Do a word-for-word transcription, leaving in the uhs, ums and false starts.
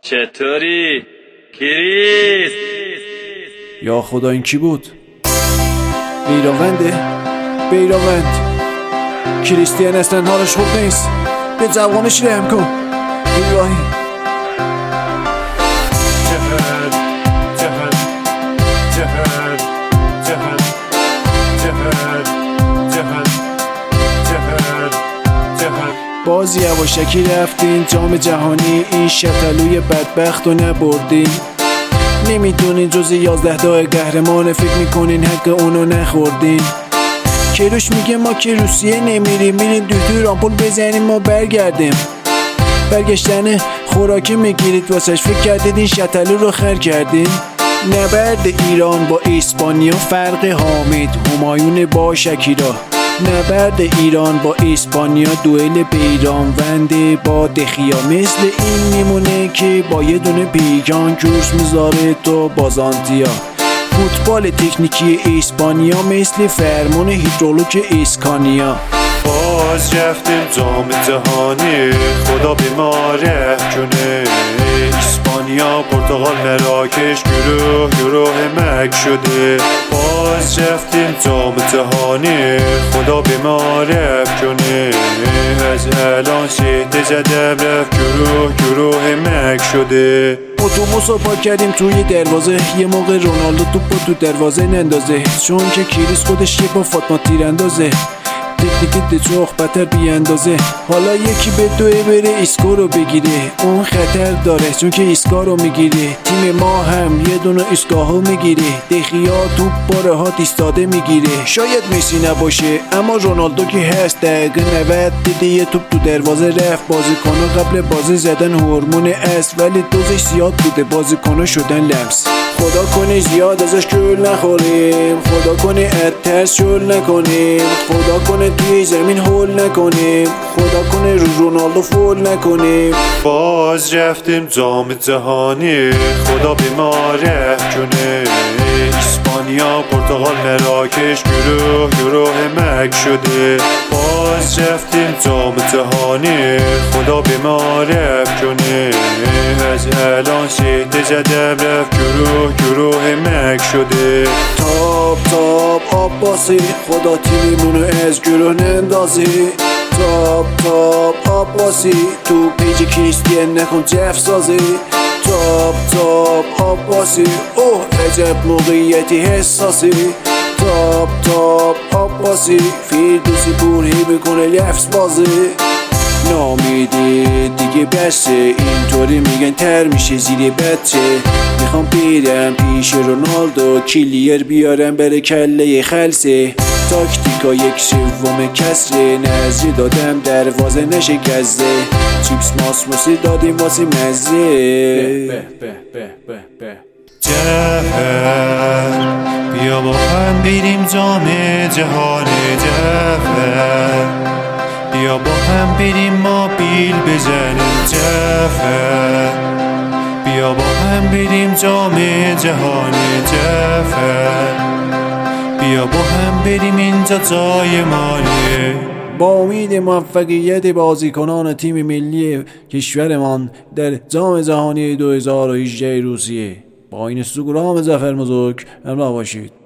چطوری؟ کریس؟ یا خدا این کی بود؟ بیراونده؟ بیراوند کریستیان اصلا حالش خوب نیست، به زبانش رحم کن الهی. جهل جهل جهل جهل جهل جهل جهل جهل باز یواشکی رفتین جام جهانی، این شتلوی بدبخت رو نبردین. نمیدونین جز یازده تا قهرمان، فکر میکنین حق اونو نخوردین. کیروش میگه ما که روسیه نمیریم، میریم دو تا آمپول بزنیم ما برگردیم. برگشتن خوراکی میگیرید واسش، فکر کردید این شتلو رو خر کردین. نبرد ایران با اسپانیا فرق حامد همایون با شکیرا. نبرد ایران با اسپانیا دوئل بیرانوند با دخیا. مثل این میمونه که با یه دونه پیکان کورس میذاره تو بازانتیا. فوتبال تکنیکی اسپانیا مثل فرمون هیدرولوک اسکانیا. باز رفتیم جام جهانی، خدا بیماره کنه. اسپانیا، پرتغال، مراکش گروه گروه مک شده. باز رفتیم جام جهانی، خدا بیماره کنه. از الان شهده زدم رفت گروه گروه مک شده. اتوبوس رو پاک کردیم توی دروازه، یه موقع رونالدو توپو تو دروازه نندازه، چون که کریس خودش یه با فاطمه تیراندازه. تکنیک دچوخ بتر بی اندازه. حالا یکی به دوه بره ایسکو رو بگیره، اون خطر داره چون که ایسکا رو میگیره. تیم ما هم یه دونه ایسکاهو میگیره، دخیا توپ باره ها ایستاده میگیره. شاید مسی نباشه اما رونالدو که هست. دقیقه نود دیده یه توپ تو دروازه رفت. بازیکن‌ها قبل بازی زدن هورمون اس، ولی دوزش زیاد بوده بازیکن‌ها شدن لمس. خدا کنه زیاد ازش گل نخوریم، خدا کنه اترس شل نکنیم، خدا کنه توی زمین هول نکنیم، خدا کنه رو رونالدو فول نکنیم. باز رفتیم جام جهانی، خدا بیماره کنه. اسپانیا، پرتغال، مراکش گروه گروه مک شده. باز رفتیم جام جهانی، خدا بیماره کنه. از الان شهده زدم رفت گروه گروه مک شده. تاپ تاپ آب باسی، خدا تیمیمونو از گروه نندازی. تاپ تاپ آب باسی، تو پیج کریستیان نکن جف سازی. تاپ تاپ آب باسی، اوه عجب موقعیتی حساسی. تاپ تاپ آب باسی، فیردوسی پوری بکنه لفظ بازی. نامیده دیگه بسه، اینطوری میگن تر میشه زیر بچه. میخوام بیرم پیش رونالدو، کلیر بیارم بره کله خلصه. تاکتیکا یک سوم کسره، نظری دادم دروازه نشکسته. چیپس ماسموسی دادیم واسه مزه. جفر بیا با هم بریم جام جهانی. جفر بیا با هم بریم ما بیل بزنیم. جفر بیا با هم بریم جام جهانی. جفر بیا با هم بریم اینجا جای مالیه. با امید موفقیت بازیکنان تیم ملی کشورمان در جام جهانی دو هزار و هجده روسیه، با این سوگرام ظفر بزرگ همراه باشید.